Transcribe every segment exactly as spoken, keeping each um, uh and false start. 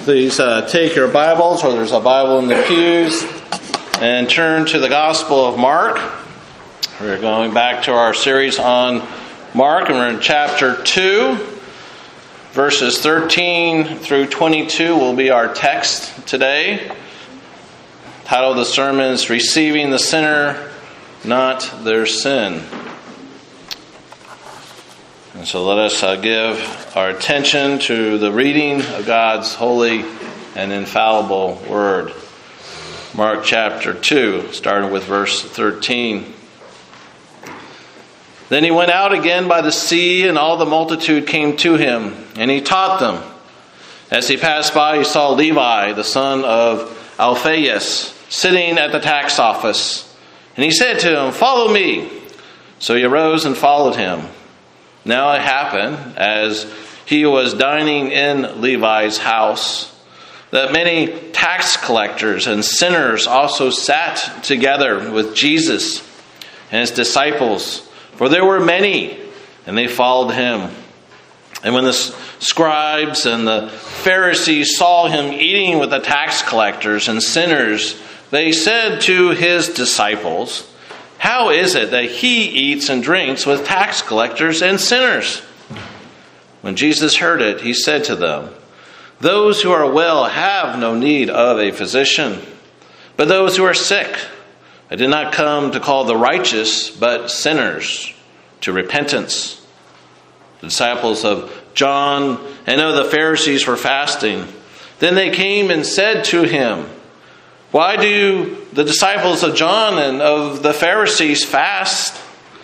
Please uh, take your Bibles, or there's a Bible in the pews, and turn to the Gospel of Mark. We're going back to our series on Mark, and we're in chapter two. Verses thirteen through twenty-two will be our text today. The title of the sermon is Receiving the Sinner, Not Their Sin. And so let us uh, give our attention to the reading of God's holy and infallible Word. Mark chapter two, starting with verse thirteen. Then he went out again by the sea, and all the multitude came to him, and he taught them. As he passed by, he saw Levi, the son of Alphaeus, sitting at the tax office. And he said to him, "Follow me." So he arose and followed him. Now it happened, as he was dining in Levi's house, that many tax collectors and sinners also sat together with Jesus and his disciples. For there were many, and they followed him. And when the scribes and the Pharisees saw him eating with the tax collectors and sinners, they said to his disciples, "How is it that he eats and drinks with tax collectors and sinners?" When Jesus heard it, he said to them, "Those who are well have no need of a physician, but those who are sick. I did not come to call the righteous, but sinners to repentance." The disciples of John and of the Pharisees were fasting. Then they came and said to him, "Why do the disciples of John and of the Pharisees fast,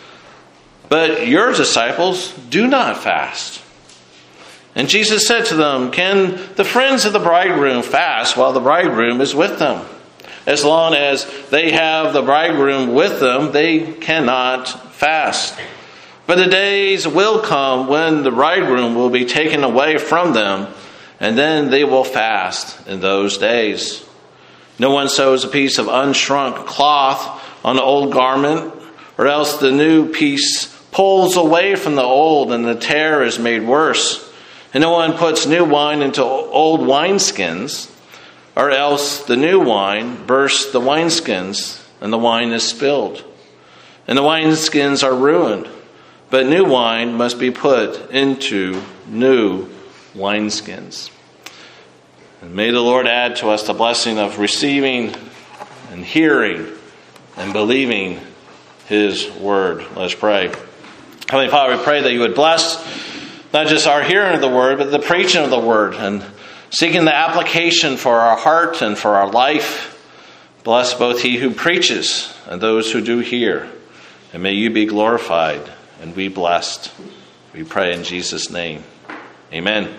but your disciples do not fast?" And Jesus said to them, "Can the friends of the bridegroom fast while the bridegroom is with them? As long as they have the bridegroom with them, they cannot fast. But the days will come when the bridegroom will be taken away from them, and then they will fast in those days. No one sews a piece of unshrunk cloth on an old garment, or else the new piece pulls away from the old, and the tear is made worse. And no one puts new wine into old wineskins, or else the new wine bursts the wineskins, and the wine is spilled. And the wineskins are ruined, but new wine must be put into new wineskins." And may the Lord add to us the blessing of receiving and hearing and believing His Word. Let's pray. Heavenly Father, we pray that you would bless not just our hearing of the Word, but the preaching of the Word, and seeking the application for our heart and for our life. Bless both he who preaches and those who do hear. And may you be glorified and be blessed. We pray in Jesus' name. Amen.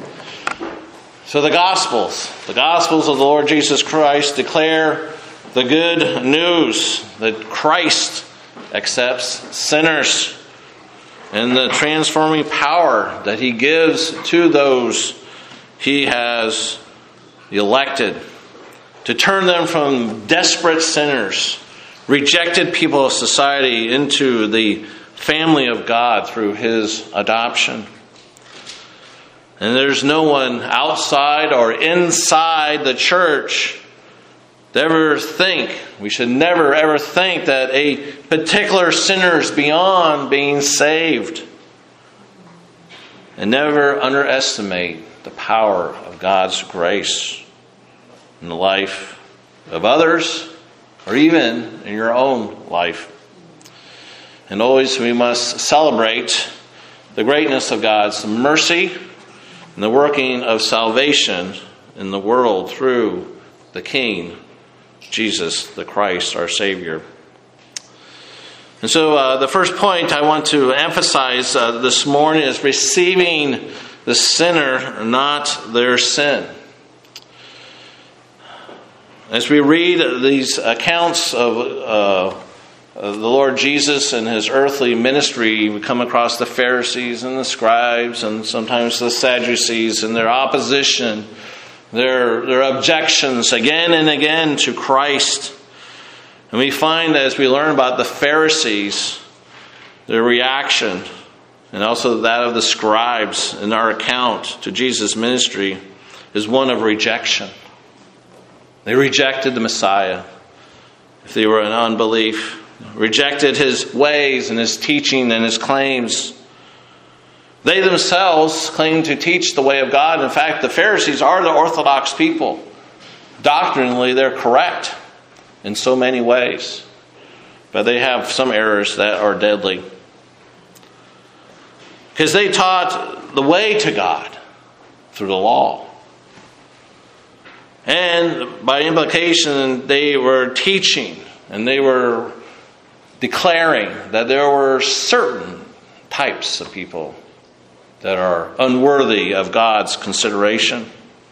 So the Gospels, the Gospels of the Lord Jesus Christ declare the good news that Christ accepts sinners and the transforming power that he gives to those he has elected to turn them from desperate sinners, rejected people of society, into the family of God through his adoption. And there's no one outside or inside the church that ever think, we should never ever think that a particular sinner is beyond being saved. And never underestimate the power of God's grace in the life of others, or even in your own life. And always we must celebrate the greatness of God's mercy and the working of salvation in the world through the King, Jesus the Christ, our Savior. And so uh, the first point I want to emphasize uh, this morning is receiving the sinner, not their sin. As we read these accounts of uh, of the Lord Jesus and his earthly ministry, we come across the Pharisees and the scribes and sometimes the Sadducees and their opposition, their, their objections again and again to Christ. And we find as we learn about the Pharisees, their reaction, and also that of the scribes in our account to Jesus' ministry, is one of rejection. They rejected the Messiah. If they were in unbelief, rejected his ways and his teaching and his claims. They themselves claimed to teach the way of God. In fact, the Pharisees are the orthodox people. Doctrinally, they're correct in so many ways. But they have some errors that are deadly. Because they taught the way to God through the law. And by implication, they were teaching and they were declaring that there were certain types of people that are unworthy of God's consideration.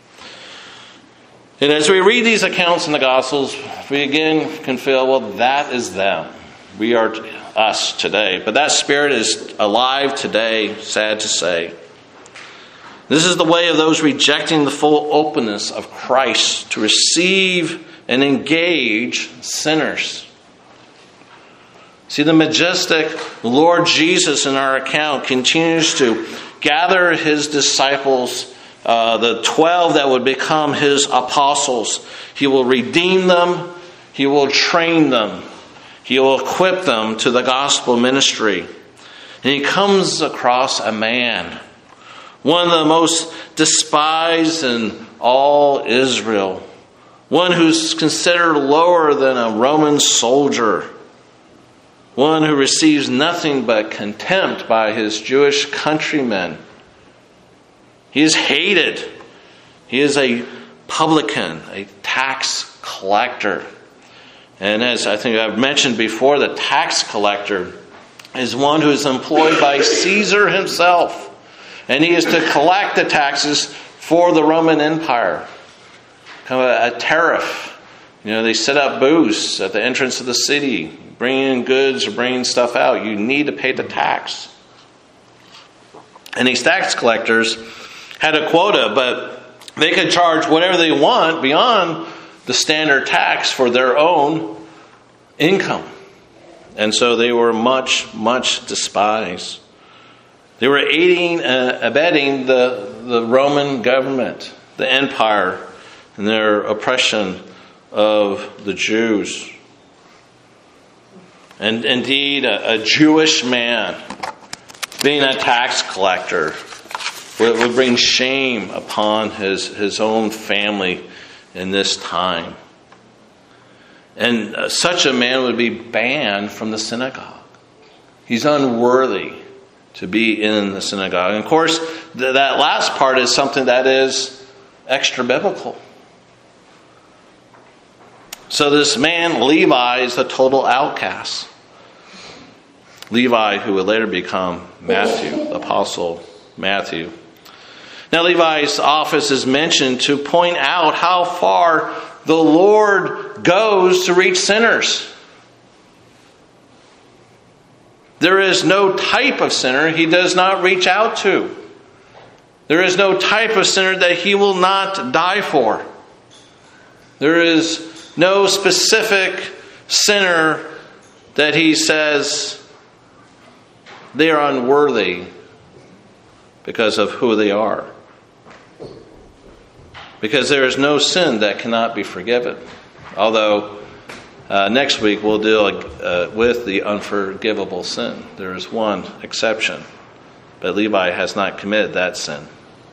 And as we read these accounts in the Gospels, we again can feel, well, that is them. We are us today. But that spirit is alive today, sad to say. This is the way of those rejecting the full openness of Christ to receive and engage sinners. See, the majestic Lord Jesus in our account continues to gather his disciples, uh, the twelve that would become his apostles. He will redeem them. He will train them. He will equip them to the gospel ministry. And he comes across a man, one of the most despised in all Israel, one who's considered lower than a Roman soldier, one who receives nothing but contempt by his Jewish countrymen. He is hated. He is a publican, a tax collector. And as I think I've mentioned before, the tax collector is one who is employed by Caesar himself. And he is to collect the taxes for the Roman Empire. Kind of a tariff. You know, they set up booths at the entrance of the city, bringing in goods or bringing stuff out. You need to pay the tax. And these tax collectors had a quota, but they could charge whatever they want beyond the standard tax for their own income. And so they were much, much despised. They were aiding and abetting the, the Roman government, the empire, and their oppression of the Jews. And indeed, a, a Jewish man being a tax collector would, would bring shame upon his, his own family in this time. And uh, such a man would be banned from the synagogue. He's unworthy to be in the synagogue. And of course, th- that last part is something that is extra biblical. So this man, Levi, is a total outcast. Levi, who would later become Matthew, the apostle Matthew. Now, Levi's office is mentioned to point out how far the Lord goes to reach sinners. There is no type of sinner he does not reach out to. There is no type of sinner that he will not die for. There is no specific sinner that he says they are unworthy because of who they are. Because there is no sin that cannot be forgiven. Although uh, next week we'll deal uh, with the unforgivable sin. There is one exception. But Levi has not committed that sin.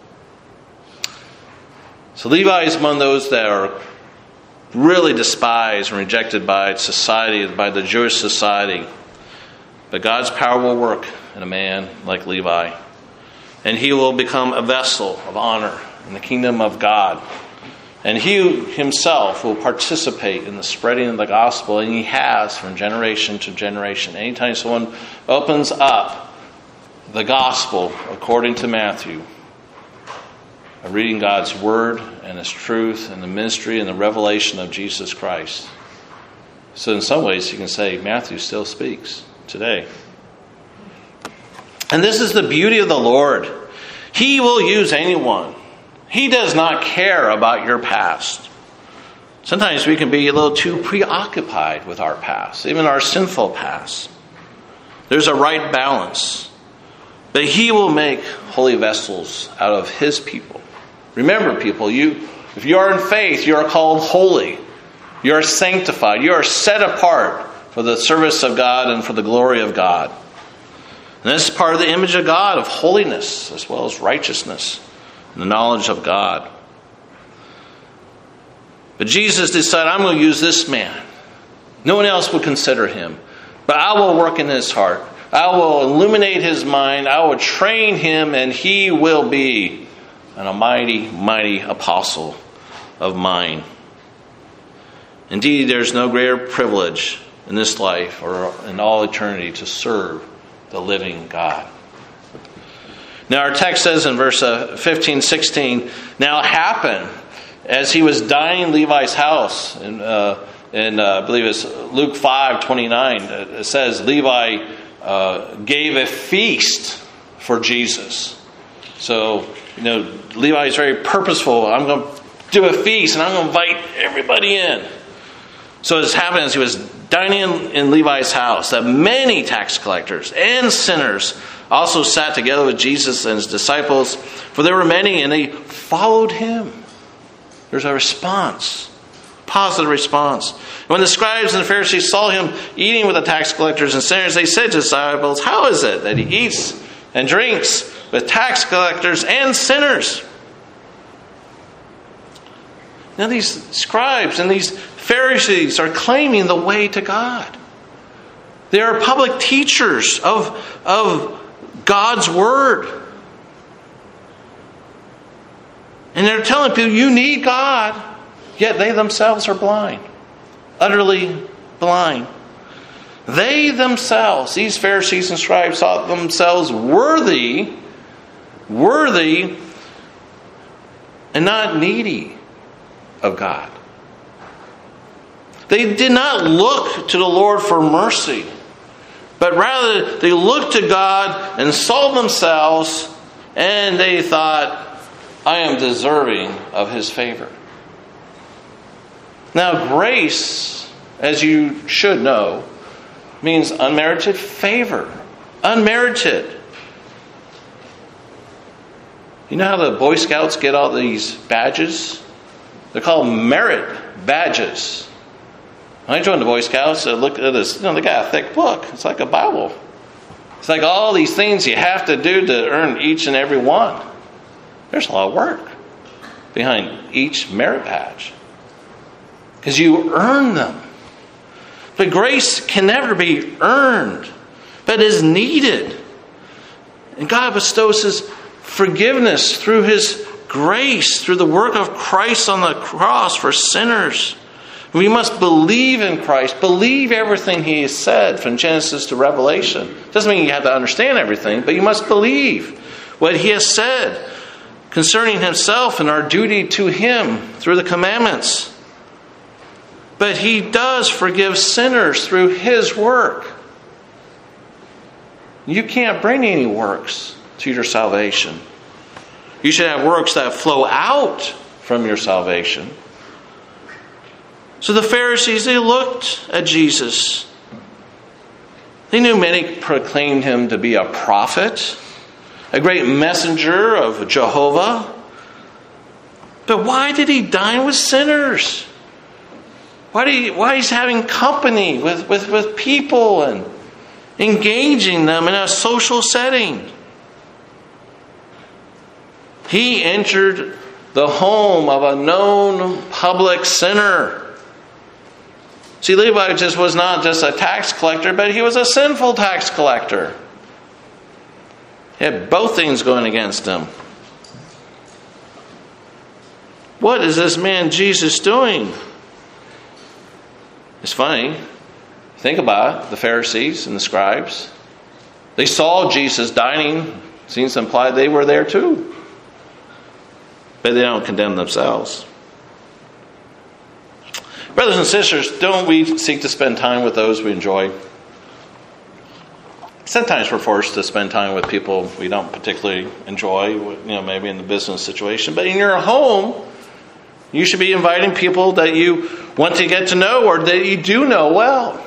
So Levi is among those that are really despised and rejected by society, by the Jewish society. But God's power will work in a man like Levi. And he will become a vessel of honor in the kingdom of God. And he himself will participate in the spreading of the gospel, and he has from generation to generation. Anytime someone opens up the gospel according to Matthew, reading God's word and his truth and the ministry and the revelation of Jesus Christ. So in some ways you can say Matthew still speaks today. And this is the beauty of the Lord. He will use anyone. He does not care about your past. Sometimes we can be a little too preoccupied with our past, even our sinful past. There's a right balance. But he will make holy vessels out of his people. Remember, people, you if you are in faith, you are called holy. You are sanctified. You are set apart for the service of God and for the glory of God. And this is part of the image of God, of holiness as well as righteousness and the knowledge of God. But Jesus decided, I'm going to use this man. No one else would consider him. But I will work in his heart. I will illuminate his mind. I will train him, and he will be an almighty, mighty apostle of mine. Indeed, there's no greater privilege in this life or in all eternity to serve the living God. Now our text says in verse fifteen, sixteen, now it happened as he was dining in Levi's house, and uh, and uh, I believe it's Luke five twenty-nine, it says Levi uh, gave a feast for Jesus. So, you know, Levi is very purposeful. I'm going to do a feast and I'm going to invite everybody in. So this happened as he was dining in, in Levi's house, that many tax collectors and sinners also sat together with Jesus and his disciples, for there were many, and they followed him. There's a response, positive response. When the scribes and the Pharisees saw him eating with the tax collectors and sinners, they said to his disciples, how is it that he eats and drinks with tax collectors and sinners? Now these scribes and these Pharisees are claiming the way to God. They are public teachers of, of God's word. And they're telling people, you need God, yet they themselves are blind. Utterly blind. They themselves, these Pharisees and scribes, thought themselves worthy, worthy, and not needy of God. They did not look to the Lord for mercy, but rather they looked to God and saw themselves, and they thought, I am deserving of his favor. Now, grace, as you should know, means unmerited favor. Unmerited. You know how the Boy Scouts get all these badges? They're called merit badges. When I joined the Boy Scouts, I looked at this, you know, they got a thick book. It's like a Bible. It's like all these things you have to do to earn each and every one. There's a lot of work behind each merit badge, because you earn them. But grace can never be earned, but is needed. And God bestows his forgiveness through his grace, through the work of Christ on the cross for sinners. We must believe in Christ, believe everything he has said from Genesis to Revelation. Doesn't mean you have to understand everything, but you must believe what he has said concerning himself and our duty to him through the commandments. But he does forgive sinners through his work. You can't bring any works to your salvation. You should have works that flow out from your salvation. So the Pharisees, they looked at Jesus. They knew many proclaimed him to be a prophet, a great messenger of Jehovah. But why did he dine with sinners? Why do he, why he's having company with, with, with people and engaging them in a social setting? He entered the home of a known public sinner. See, Levi just was not just a tax collector, but he was a sinful tax collector. He had both things going against him. What is this man Jesus doing? It's funny. Think about it. The Pharisees and the scribes. They saw Jesus dining. Seems to imply they were there too. But they don't condemn themselves. Brothers and sisters, don't we seek to spend time with those we enjoy? Sometimes we're forced to spend time with people we don't particularly enjoy, you know, maybe in the business situation. But in your home, you should be inviting people that you want to get to know or that you do know well.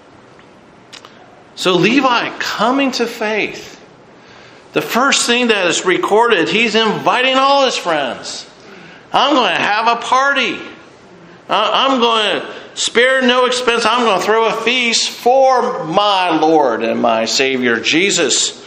So Levi coming to faith, the first thing that is recorded, he's inviting all his friends. I'm going to have a party. I'm going to spare no expense. I'm going to throw a feast for my Lord and my Savior, Jesus.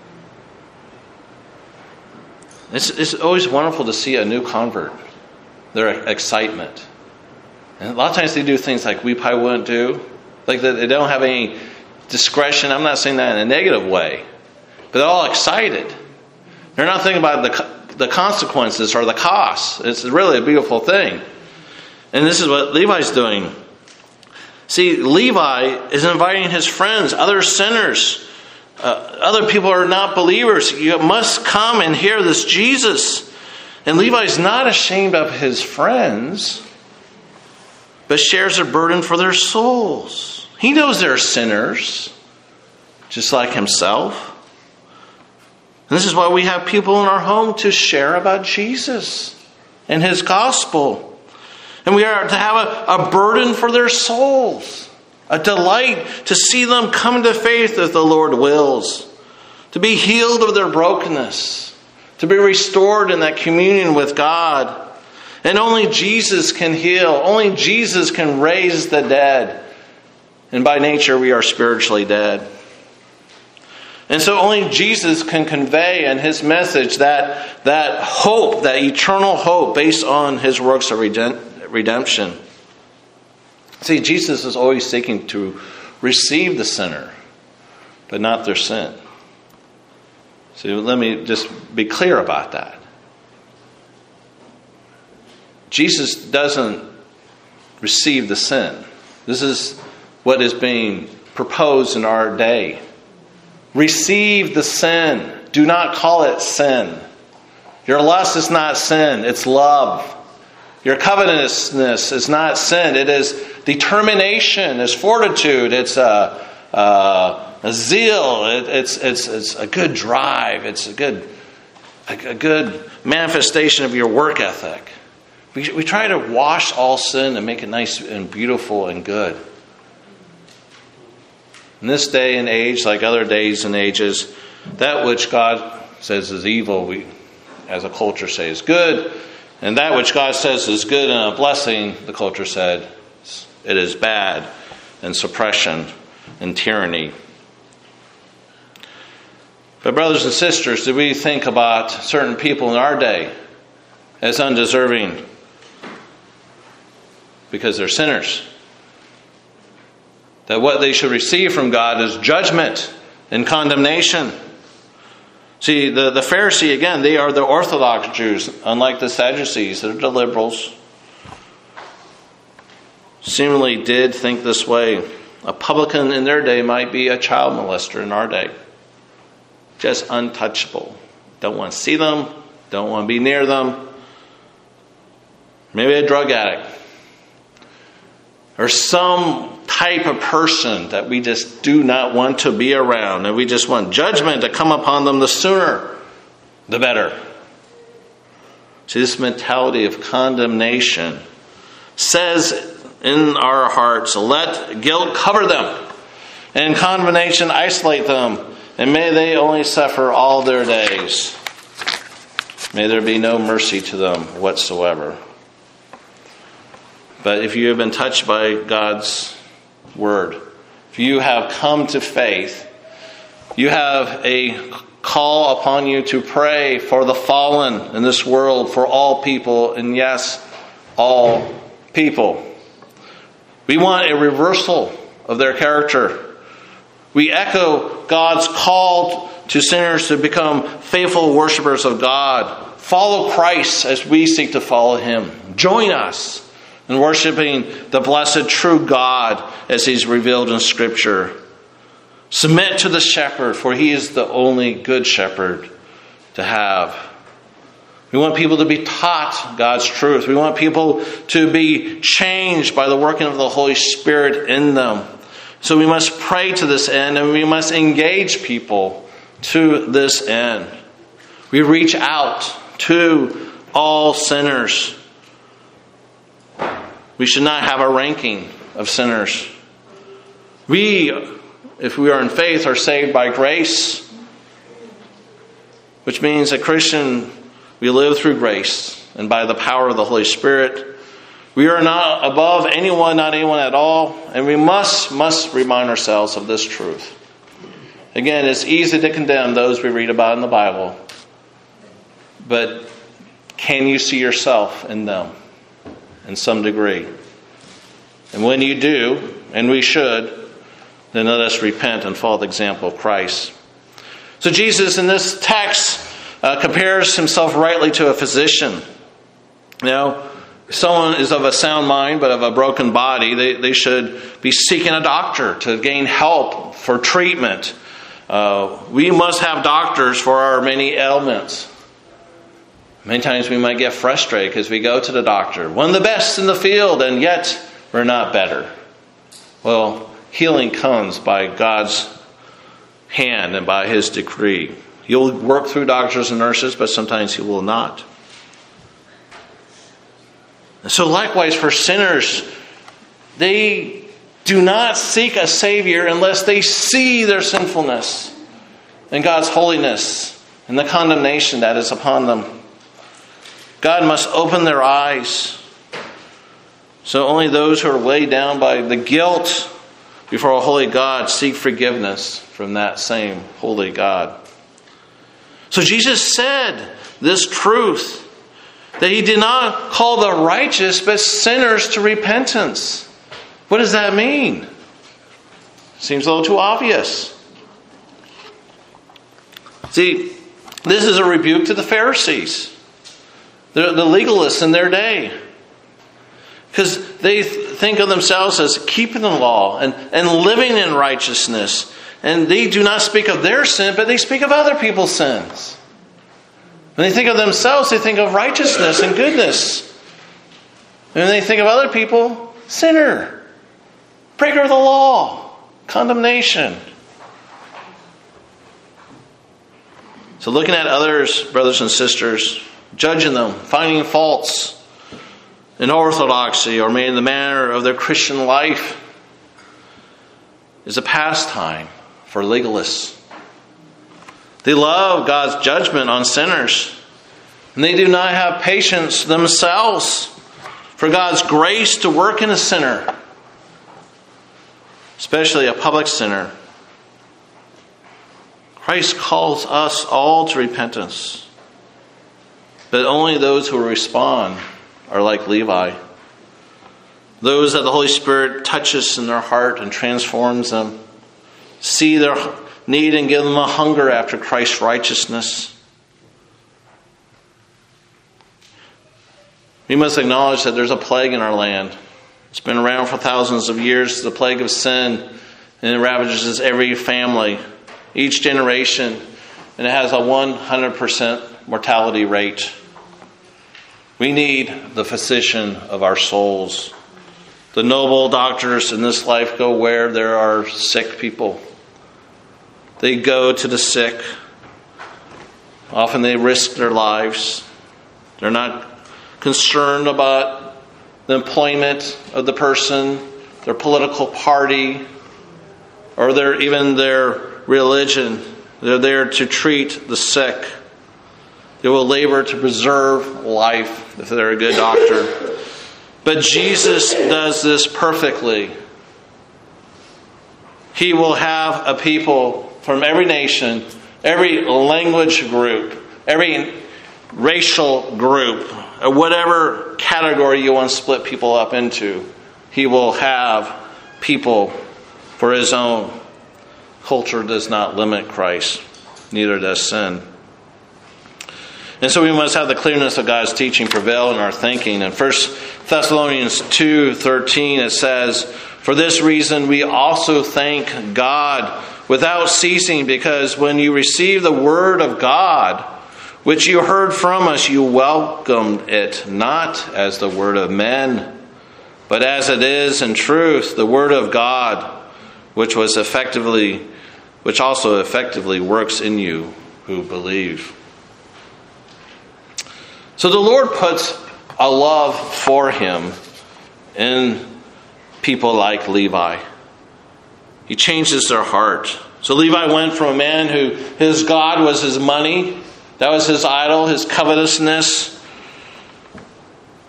It's, it's always wonderful to see a new convert, their excitement. And a lot of times they do things like we probably wouldn't do. Like they don't have any discretion. I'm not saying that in a negative way. But they're all excited. They're not thinking about the, the consequences or the costs. It's really a beautiful thing. And this is what Levi's doing. See, Levi is inviting his friends, other sinners, uh, other people who are not believers. You must come and hear this Jesus. And Levi's not ashamed of his friends, but shares a burden for their souls. He knows they're sinners, just like himself. And this is why we have people in our home to share about Jesus and his gospel. And we are to have a, a burden for their souls, a delight to see them come to faith if the Lord wills, to be healed of their brokenness, to be restored in that communion with God. And only Jesus can heal. Only Jesus can raise the dead. And by nature, we are spiritually dead. And so only Jesus can convey in his message that, that hope, that eternal hope based on his works of redemption. See, Jesus is always seeking to receive the sinner, but not their sin. So let me just be clear about that. Jesus doesn't receive the sin. This is what is being proposed in our day. Receive the sin. Do not call it sin. Your lust is not sin. It's love. Your covetousness is not sin. It is determination. It's fortitude. It's a, a, a zeal. It, it's, it's, it's a good drive. It's a good, a, a good manifestation of your work ethic. We, we try to wash all sin and make it nice and beautiful and good. In this day and age, like other days and ages, that which God says is evil, we, as a culture, say is good. And that which God says is good and a blessing, the culture said, it is bad and suppression and tyranny. But brothers and sisters, do we think about certain people in our day as undeserving because they're sinners? That what they should receive from God is judgment and condemnation. See, the, the Pharisee, again, they are the Orthodox Jews, unlike the Sadducees. They're the liberals. Seemingly did think this way. A publican in their day might be a child molester in our day. Just untouchable. Don't want to see them. Don't want to be near them. Maybe a drug addict. Or some type of person that we just do not want to be around. And we just want judgment to come upon them. The sooner, the better. See, this mentality of condemnation says in our hearts, let guilt cover them, and condemnation isolate them, and may they only suffer all their days. May there be no mercy to them whatsoever. But if you have been touched by God's word, if you have come to faith, you have a call upon you to pray for the fallen in this world, for all people, and yes, all people. We want a reversal of their character. We echo God's call to sinners to become faithful worshipers of God. Follow Christ as we seek to follow him. Join us in worshiping the blessed true God as he's revealed in Scripture. Submit to the shepherd, for he is the only good shepherd to have. We want people to be taught God's truth. We want people to be changed by the working of the Holy Spirit in them. So we must pray to this end, and we must engage people to this end. We reach out to all sinners. We should not have a ranking of sinners. We, if we are in faith, are saved by grace, which means a Christian, we live through grace. and by the power of the Holy Spirit. We are not above anyone, not anyone at all, and we must, must remind ourselves of this truth. Again, it's easy to condemn those we read about in the Bible, but can you see yourself in them in some degree? And when you do, and we should, then let us repent and follow the example of Christ. So Jesus in this text uh, compares himself rightly to a physician. Now, if someone is of a sound mind but of a broken body, they, they should be seeking a doctor to gain help for treatment. Uh, we must have doctors for our many ailments. Many times we might get frustrated because we go to the doctor, one of the best in the field, and yet we're not better. Well, healing comes by God's hand and by His decree. He'll work through doctors and nurses, but sometimes He will not. And so likewise for sinners, they do not seek a Savior unless they see their sinfulness and God's holiness and the condemnation that is upon them. God must open their eyes. So only those who are weighed down by the guilt before a holy God seek forgiveness from that same holy God. So Jesus said this truth, that He did not call the righteous but sinners to repentance. What does that mean? Seems a little too obvious. See, this is a rebuke to the Pharisees, the, the legalists in their day. Because they think of themselves as keeping the law and, and living in righteousness. And they do not speak of their sin, but they speak of other people's sins. When they think of themselves, they think of righteousness and goodness. And when they think of other people, sinner, breaker of the law, condemnation. So looking at others, brothers and sisters, judging them, finding faults in orthodoxy or maybe in the manner of their Christian life is a pastime for legalists. They love God's judgment on sinners, and they do not have patience themselves for God's grace to work in a sinner, especially a public sinner. Christ calls us all to repentance, but only those who respond are like Levi. Those that the Holy Spirit touches in their heart and transforms them, see their need and give them a hunger after Christ's righteousness. We must acknowledge that there's a plague in our land. It's been around for thousands of years, the plague of sin, and it ravages every family, each generation, and it has a one hundred percent mortality rate. We need the physician of our souls. The noble doctors in this life go where there are sick people. They go to the sick. Often they risk their lives. They're not concerned about the employment of the person, their political party, or their even their religion. They're there to treat the sick. They will labor to preserve life if they're a good doctor. But Jesus does this perfectly. He will have a people from every nation, every language group, every racial group, or whatever category you want to split people up into. He will have people for His own. Culture does not limit Christ, neither does sin. And so we must have the clearness of God's teaching prevail in our thinking. In First Thessalonians two thirteen it says, "For this reason we also thank God without ceasing, because when you received the word of God, which you heard from us, you welcomed it not as the word of men, but as it is in truth, the word of God, which was effectively, which also effectively works in you who believe." So the Lord puts a love for Him in people like Levi. He changes their heart. So Levi went from a man who his God was his money. That was his idol, his covetousness.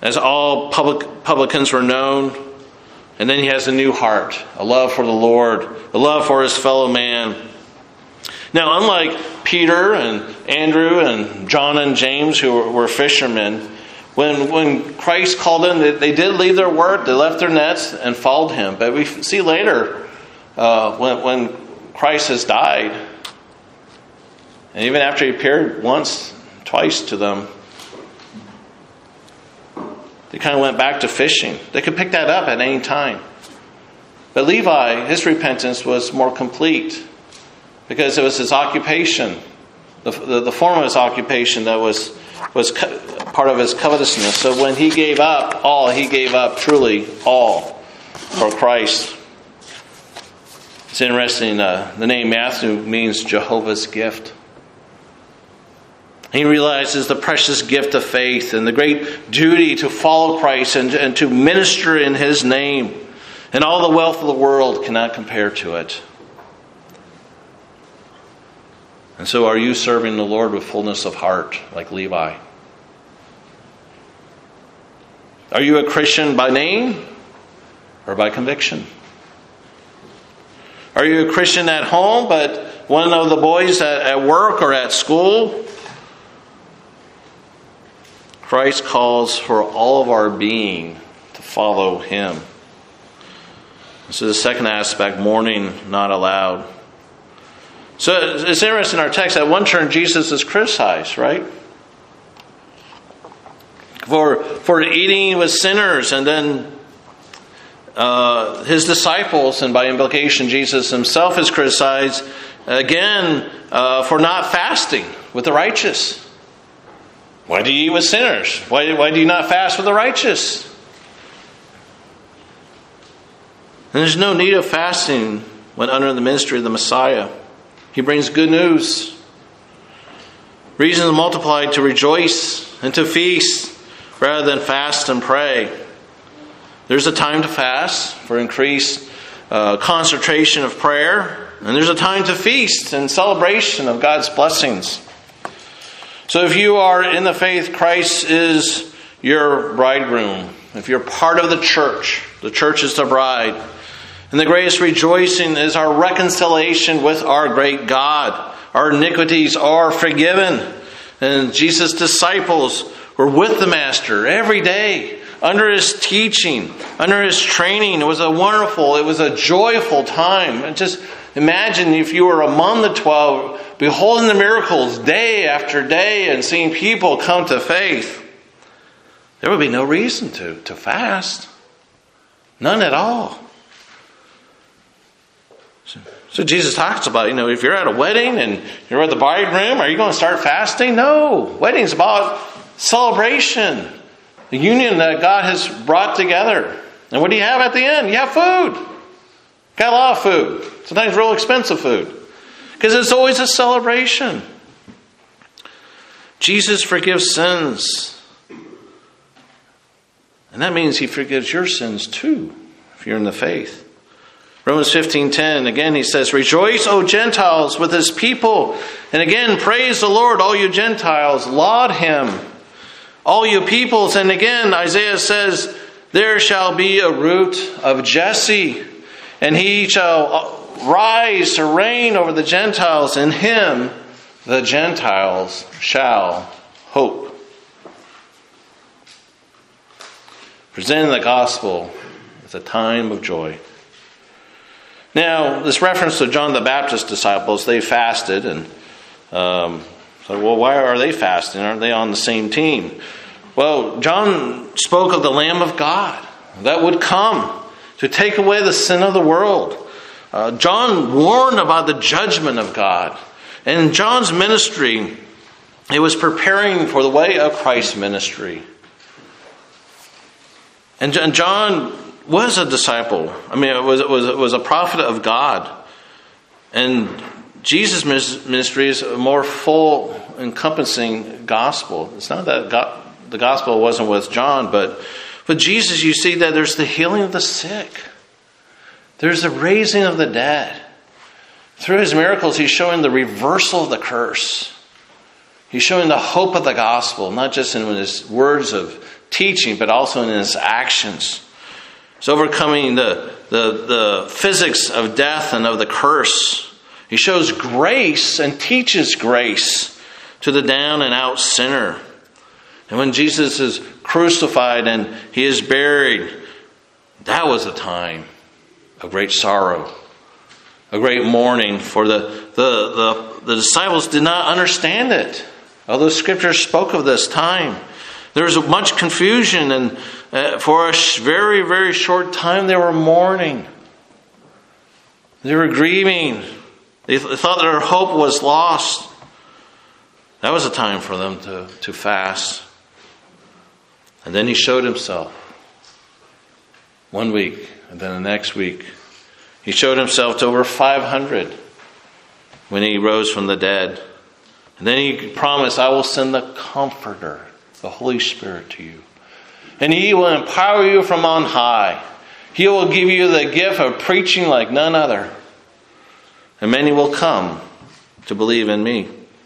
as all public, publicans were known. And then he has a new heart, a love for the Lord, a love for his fellow man. Now, unlike Peter and Andrew and John and James, who were, were fishermen, when, when Christ called them, they, they did leave their work, they left their nets and followed him. But we see later, uh, when, when Christ has died, and even after he appeared once, twice to them, they kind of went back to fishing. They could pick that up at any time. But Levi, his repentance was more complete because it was his occupation, the, the, the form of his occupation that was, was co- part of his covetousness. So when he gave up all, he gave up truly all for Christ. It's interesting, uh, the name Matthew means Jehovah's gift. He realizes the precious gift of faith and the great duty to follow Christ and, and to minister in his name. And all the wealth of the world cannot compare to it. And so are you serving the Lord with fullness of heart like Levi? Are you a Christian by name or by conviction? Are you a Christian at home but one of the boys at, at work or at school? Christ calls for all of our being to follow him. This is the second aspect, mourning not allowed. So it's interesting in our text that one turn Jesus is criticized, right? For, for eating with sinners, and then uh, his disciples, and by implication Jesus himself is criticized again uh, for not fasting with the righteous. Why do you eat with sinners? Why, why do you not fast with the righteous? And there's no need of fasting when under the ministry of the Messiah. He brings good news. Reasons multiplied to rejoice and to feast rather than fast and pray. There's a time to fast for increased uh, concentration of prayer. And there's a time to feast and celebration of God's blessings. So if you are in the faith, Christ is your bridegroom. If you're part of the church, the church is the bride. And the greatest rejoicing is our reconciliation with our great God. Our iniquities are forgiven. And Jesus' disciples were with the Master every day, under his teaching, under his training. It was a wonderful, it was a joyful time. And just imagine if you were among the twelve, beholding the miracles day after day and seeing people come to faith. There would be no reason to, to fast. None at all. So, so Jesus talks about, you know, if you're at a wedding and you're at the bridegroom, are you going to start fasting? No. Wedding's about celebration. The union that God has brought together. And what do you have at the end? You have food. Got a lot of food. Sometimes real expensive food. Because it's always a celebration. Jesus forgives sins. And that means he forgives your sins too, if you're in the faith. Romans fifteen ten, again he says, "Rejoice, O Gentiles, with his people. And again, praise the Lord, all you Gentiles. Laud him, all you peoples." And again, Isaiah says, "There shall be a root of Jesse, and he shall rise to reign over the Gentiles. In him the Gentiles shall hope." Presenting the gospel is a time of joy. Now, this reference to John the Baptist's disciples, they fasted, and um, so, well, why are they fasting? Aren't they on the same team? Well, John spoke of the Lamb of God that would come to take away the sin of the world. Uh, John warned about the judgment of God. And in John's ministry, it was preparing for the way of Christ's ministry. And, and John was a disciple. I mean, it was, it was, it was a prophet of God. And Jesus' ministry is a more full, encompassing gospel. It's not that God, the gospel wasn't with John, but with Jesus you see that there's the healing of the sick. There's the raising of the dead. Through his miracles, he's showing the reversal of the curse. He's showing the hope of the gospel, not just in his words of teaching, but also in his actions. He's overcoming the, the, the physics of death and of the curse. He shows grace and teaches grace to the down and out sinner. And when Jesus is crucified and he is buried, that was a time of great sorrow, a great mourning, for the, the, the, the disciples did not understand it. Although Scripture spoke of this time, there was much confusion, and uh, for a very, very short time they were mourning. They were grieving. They th- thought their hope was lost. That was a time for them to, to fast. And then he showed himself. One week, and then the next week. He showed himself to over five hundred when he rose from the dead. And then he promised, I will send the Comforter, the Holy Spirit, to you. And he will empower you from on high. He will give you the gift of preaching like none other. And many will come to believe in me.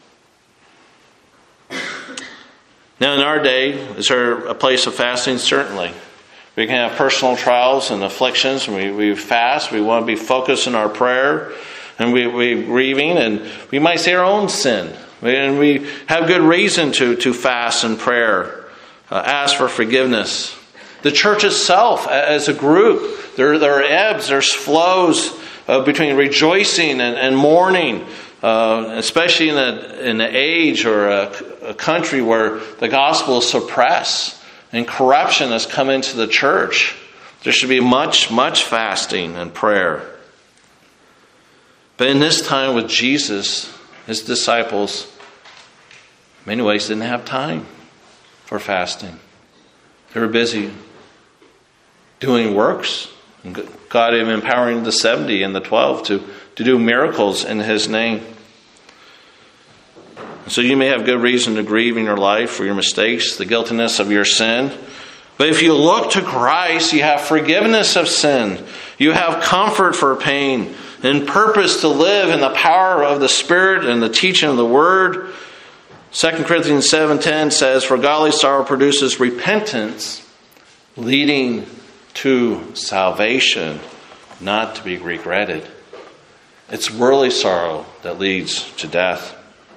Now in our day, is there a place of fasting? Certainly. We can have personal trials and afflictions, and we, we fast. We want to be focused in our prayer, and we, we're grieving, and we might say our own sin. And we have good reason to, to fast and prayer, uh, ask for forgiveness. The church itself, as a group, there, there are ebbs, there's flows uh, between rejoicing and, and mourning, uh, especially in a, in an age or a, a country where the gospel is suppressed and corruption has come into the church. There should be much, much fasting and prayer. But in this time with Jesus, his disciples, in many ways, didn't have time for fasting. They were busy doing works. And God even empowering the seventy and the twelve to, to do miracles in his name. So you may have good reason to grieve in your life for your mistakes, the guiltiness of your sin. But if you look to Christ, you have forgiveness of sin. You have comfort for pain and purpose to live in the power of the Spirit and the teaching of the Word. Second Corinthians seven ten says, for godly sorrow produces repentance, leading to salvation, not to be regretted. It's worldly sorrow that leads to death.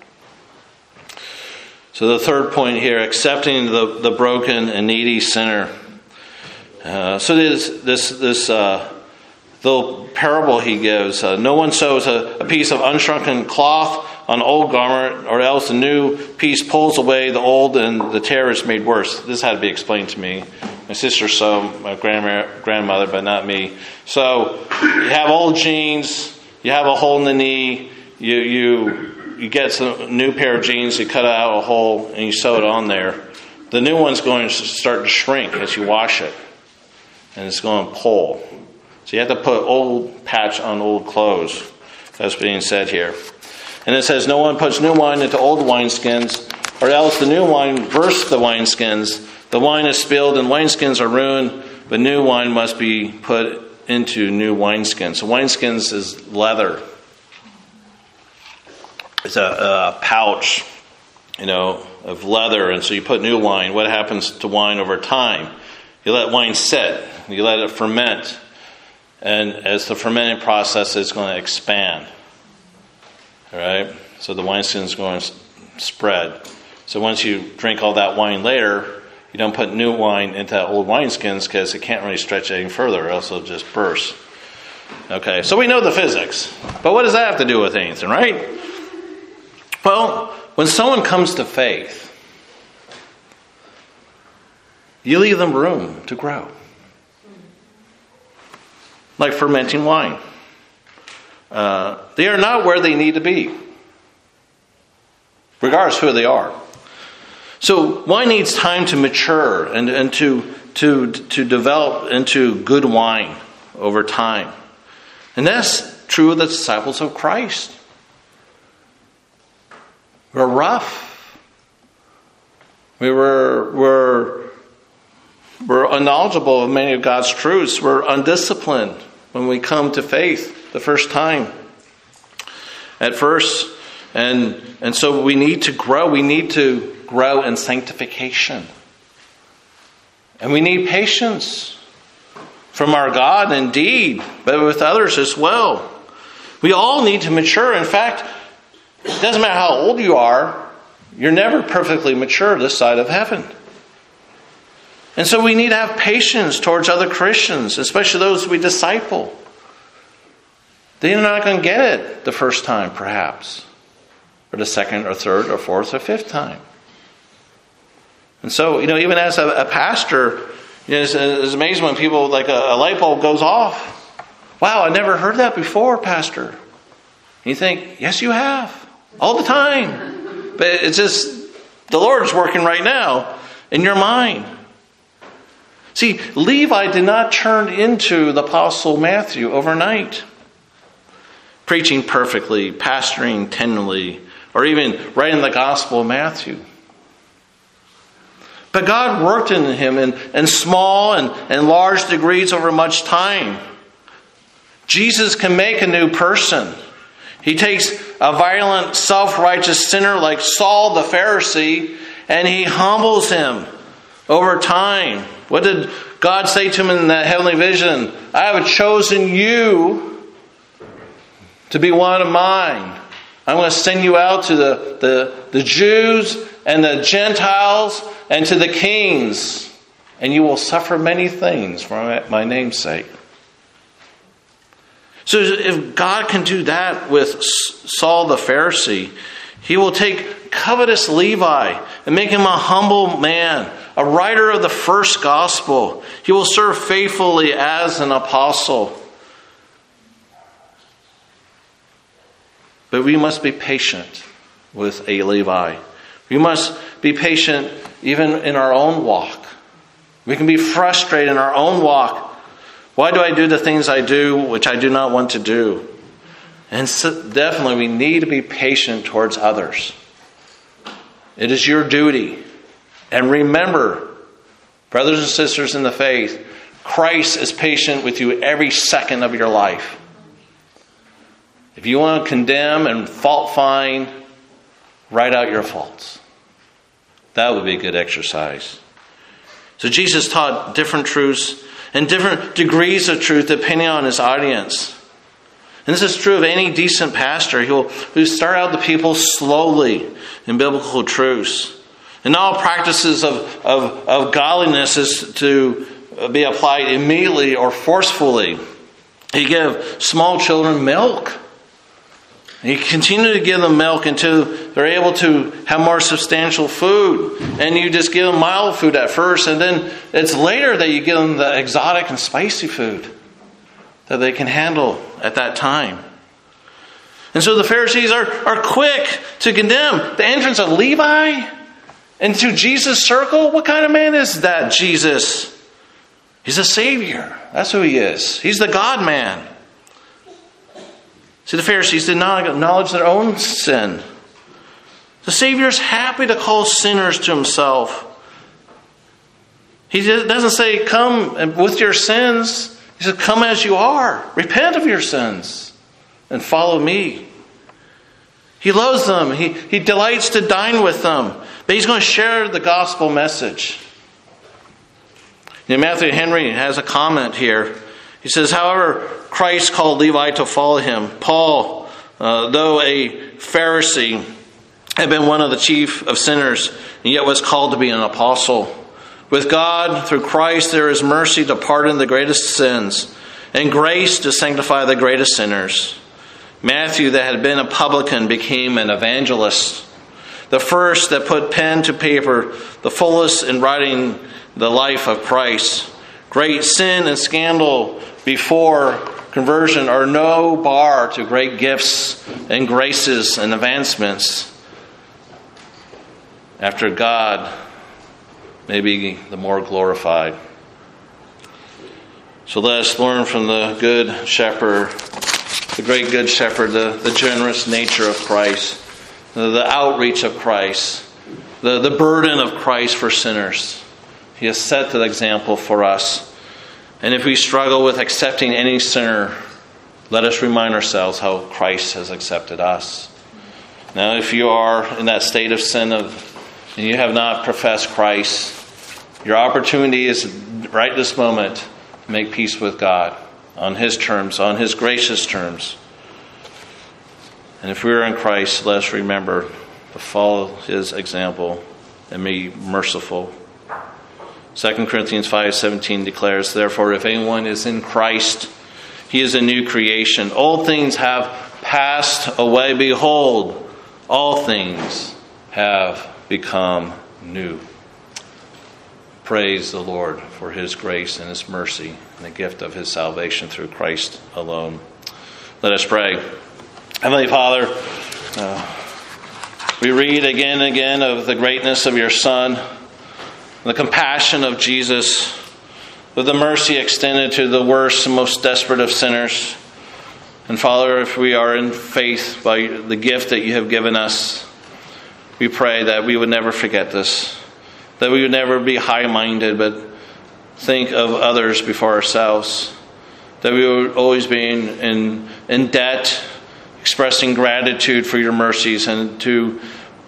So the third point here, accepting the, the broken and needy sinner. Uh, so this this this uh, little parable he gives. Uh, no one sews a, a piece of unshrunken cloth on an old garment, or else the new piece pulls away the old, and the tear is made worse. This had to be explained to me. My sister sewed, my grandma, grandmother, but not me. So you have old jeans, you have a hole in the knee, you you. You get some new pair of jeans, you cut out a hole, and you sew it on there. The new one's going to start to shrink as you wash it. And it's going to pull. So you have to put old patch on old clothes. That's being said here. And it says, no one puts new wine into old wineskins, or else the new wine bursts the wineskins. The wine is spilled and wineskins are ruined, but new wine must be put into new wineskins. So wineskins is leather. It's a, a pouch, you know, of leather, and so you put new wine. What happens to wine over time? You let wine sit. You let it ferment. And as the fermenting process, it's going to expand. All right? So the wineskin is going to spread. So once you drink all that wine later, you don't put new wine into old wineskins because it can't really stretch any further, or else it'll just burst. Okay, so we know the physics. But what does that have to do with anything, right? Well, when someone comes to faith, you leave them room to grow. Like fermenting wine. Uh, they are not where they need to be, regardless of who they are. So wine needs time to mature and, and to, to, to develop into good wine over time. And that's true of the disciples of Christ. We're rough. We were, we're, we're unknowledgeable of many of God's truths. We're undisciplined when we come to faith the first time. At first. And, and so we need to grow. We need to grow in sanctification. And we need patience from our God indeed, but with others as well. We all need to mature. In fact, it doesn't matter how old you are, you're never perfectly mature this side of heaven. And so we need to have patience towards other Christians, especially those we disciple. They're not going to get it the first time, perhaps, or the second or third or fourth or fifth time. And so, you know, even as a, a pastor, you know, it's, it's amazing when people, like a, a light bulb goes off. Wow, I never heard that before, Pastor. And you think, yes, you have. All the time. But it's just, the Lord's working right now in your mind. See, Levi did not turn into the Apostle Matthew overnight. Preaching perfectly, pastoring tenderly, or even writing the Gospel of Matthew. But God worked in him in, in small and, and large degrees over much time. Jesus can make a new person. He takes a violent, self-righteous sinner like Saul the Pharisee, and he humbles him over time. What did God say to him in that heavenly vision? I have chosen you to be one of mine. I'm going to send you out to the, the, the Jews and the Gentiles and to the kings, and you will suffer many things for my name's sake. So if God can do that with Saul the Pharisee, he will take covetous Levi and make him a humble man, a writer of the first gospel. He will serve faithfully as an apostle. But we must be patient with a Levi. We must be patient even in our own walk. We can be frustrated in our own walk. Why do I do the things I do which I do not want to do? And so definitely we need to be patient towards others. It is your duty. And remember, brothers and sisters in the faith, Christ is patient with you every second of your life. If you want to condemn and fault find, write out your faults. That would be a good exercise. So Jesus taught different truths and different degrees of truth depending on his audience. And this is true of any decent pastor. He will, he will start out the people slowly in biblical truths. And all practices of, of, of godliness is to be applied immediately or forcefully. He give small children milk. And you continue to give them milk until they're able to have more substantial food. And you just give them mild food at first, and then it's later that you give them the exotic and spicy food that they can handle at that time. And so the Pharisees are, are quick to condemn the entrance of Levi into Jesus' circle. What kind of man is that, Jesus? He's a Savior. That's who he is. He's the God-man. See, the Pharisees did not acknowledge their own sin. The Savior is happy to call sinners to himself. He doesn't say, come with your sins. He says, come as you are. Repent of your sins and follow me. He loves them. He, he delights to dine with them. But he's going to share the gospel message. You know, Matthew Henry has a comment here. He says, however, Christ called Levi to follow him. Paul, uh, though a Pharisee, had been one of the chief of sinners, and yet was called to be an apostle. With God, through Christ, there is mercy to pardon the greatest sins, and grace to sanctify the greatest sinners. Matthew, that had been a publican, became an evangelist. The first that put pen to paper, the fullest in writing the life of Christ. Great sin and scandal before conversion are no bar to great gifts and graces and advancements after God may be the more glorified. So let us learn from the good shepherd, the great good shepherd, the, the generous nature of Christ, the, the outreach of Christ, the, the burden of Christ for sinners. He has set the example for us. And if we struggle with accepting any sinner, let us remind ourselves how Christ has accepted us. Now, if you are in that state of sin of, and you have not professed Christ, Your opportunity is right this moment to make peace with God on His terms, on His gracious terms. And if we are in Christ, let us remember to follow His example and be merciful. Second Corinthians five seventeen declares, therefore, if anyone is in Christ, he is a new creation. Old things have passed away. Behold, all things have become new. Praise the Lord for His grace and His mercy and the gift of His salvation through Christ alone. Let us pray. Heavenly Father, uh, we read again and again of the greatness of your Son, the compassion of Jesus, with the mercy extended to the worst and most desperate of sinners. And Father, if we are in faith by the gift that you have given us, we pray that we would never forget this, that we would never be high-minded, but think of others before ourselves, that we would always be in, in, in debt, expressing gratitude for your mercies, and to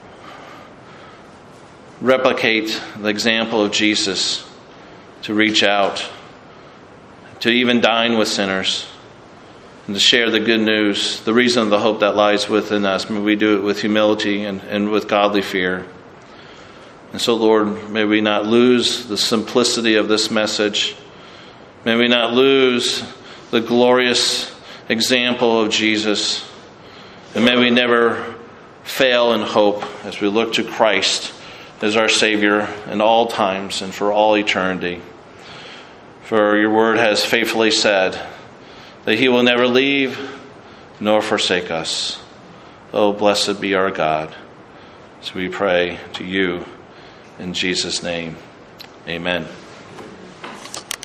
replicate the example of Jesus, to reach out, to even dine with sinners, and to share the good news, the reason of the hope that lies within us. May we do it with humility and, and with godly fear. And so, Lord, may we not lose the simplicity of this message. May we not lose the glorious example of Jesus. And may we never fail in hope as we look to Christ as our Savior in all times and for all eternity. For your word has faithfully said that He will never leave nor forsake us. Oh, blessed be our God. So we pray to you in Jesus' name. Amen.